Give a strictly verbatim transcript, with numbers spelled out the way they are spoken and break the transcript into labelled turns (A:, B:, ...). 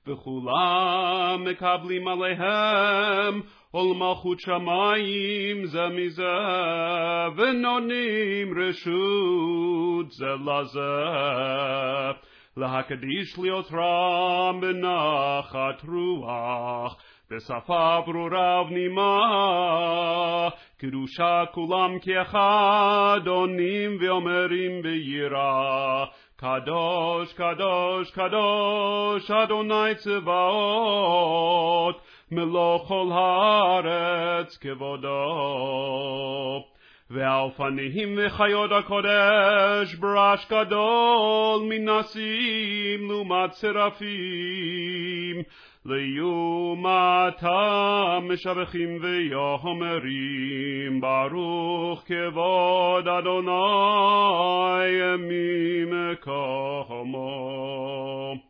A: וכולם מקבלים עליהם עול מלכות שמיים זה מזה, ונותנים רשות זה לזה, להקדיש להיות רם בנחת רוח, בשפה ברורה ונעימה, קדושה כולם כאחד עונים ואומרים ביראה, קדוש קדוש קדוש אדוני צבאות, מלוא כל הארץ כבודו. והאופנים וחיות הקודש ברש גדול מנסים לעומת צרפים, לעומתם משבחים ואומרים ברוך כבוד אדוני ממקומו.